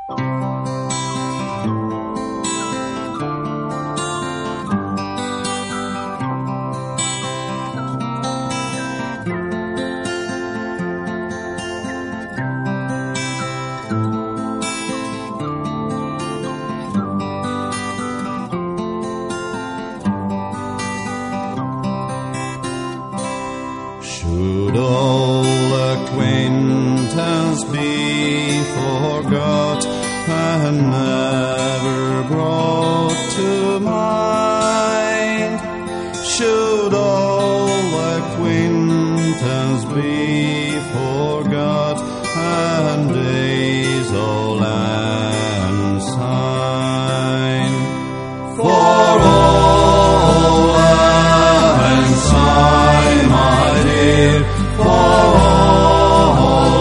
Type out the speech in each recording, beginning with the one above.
Should all acquaintance be forgot and never brought to mind? Should all acquaintance be forgot and days all ensign? For all ensign, my dear, for all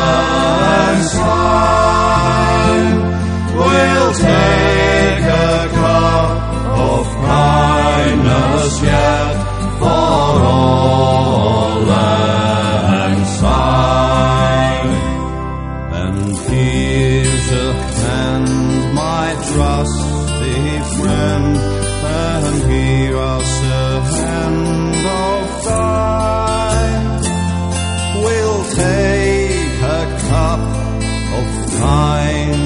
ensign, we'll take a cup of kindness yet for all ensign. And here's a hand, my trusty friend, and here's a hand of thine. We'll take a cup of kindness